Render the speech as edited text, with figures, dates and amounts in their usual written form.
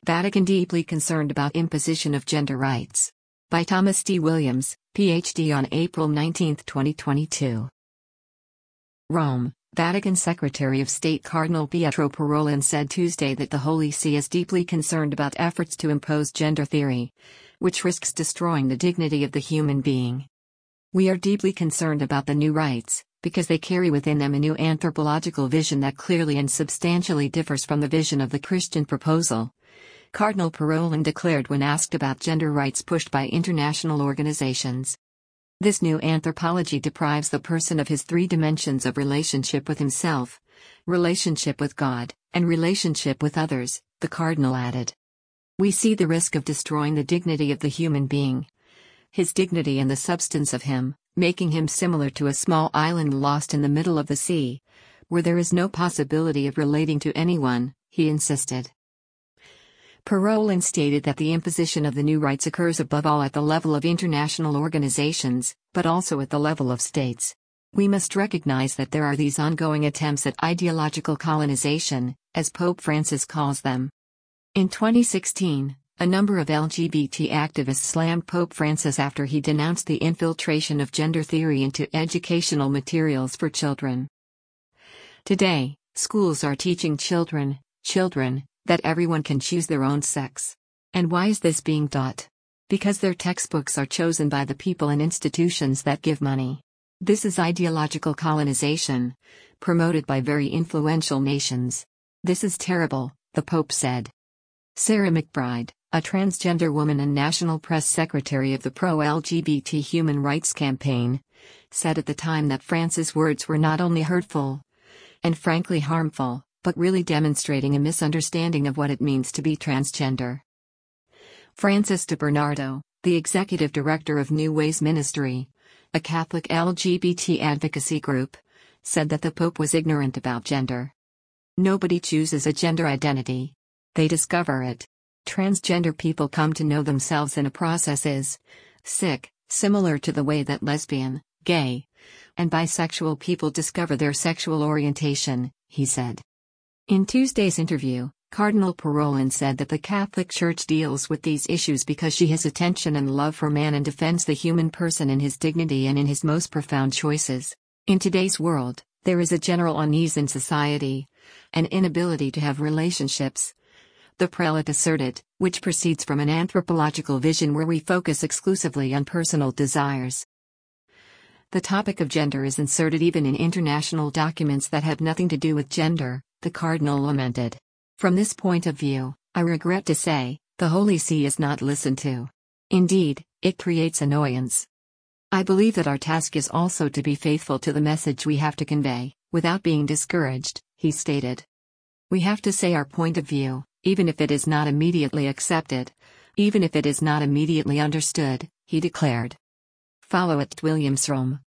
Vatican deeply concerned about imposition of gender rights. By Thomas D. Williams, Ph.D. on April 19, 2022. Rome, Vatican Secretary of State Cardinal Pietro Parolin said Tuesday that the Holy See is deeply concerned about efforts to impose gender theory, which risks destroying the dignity of the human being. We are deeply concerned about the new rights, because they carry within them a new anthropological vision that clearly and substantially differs from the vision of the Christian proposal, Cardinal Parolin declared when asked about gender rights pushed by international organizations. This new anthropology deprives the person of his three dimensions of relationship with himself, relationship with God, and relationship with others, the Cardinal added. We see the risk of destroying the dignity of the human being, his dignity and the substance of him, making him similar to a small island lost in the middle of the sea, where there is no possibility of relating to anyone, he insisted. Parolin stated that the imposition of the new rights occurs above all at the level of international organizations, but also at the level of states. We must recognize that there are these ongoing attempts at ideological colonization, as Pope Francis calls them. In 2016, a number of LGBT activists slammed Pope Francis after he denounced the infiltration of gender theory into educational materials for children. Today, schools are teaching children, that everyone can choose their own sex. And why is this being taught? Because their textbooks are chosen by the people and institutions that give money. This is ideological colonization, promoted by very influential nations. This is terrible, the Pope said. Sarah McBride, a transgender woman and national press secretary of the pro-LGBT human rights campaign, said at the time that Francis' words were not only hurtful and frankly harmful, but really demonstrating a misunderstanding of what it means to be transgender. Francis DeBernardo, the executive director of New Ways Ministry, a Catholic LGBT advocacy group, said that the Pope was ignorant about gender. Nobody chooses a gender identity. They discover it. Transgender people come to know themselves in a process is sick, similar to the way that lesbian, gay, and bisexual people discover their sexual orientation, he said. In Tuesday's interview, Cardinal Parolin said that the Catholic Church deals with these issues because she has attention and love for man and defends the human person in his dignity and in his most profound choices. In today's world, there is a general unease in society, an inability to have relationships, the prelate asserted, which proceeds from an anthropological vision where we focus exclusively on personal desires. The topic of gender is inserted even in international documents that have nothing to do with gender, the Cardinal lamented. From this point of view, I regret to say, the Holy See is not listened to. Indeed, it creates annoyance. I believe that our task is also to be faithful to the message we have to convey, without being discouraged, he stated. We have to say our point of view, even if it is not immediately accepted, even if it is not immediately understood, he declared. Follow at Williams Rome.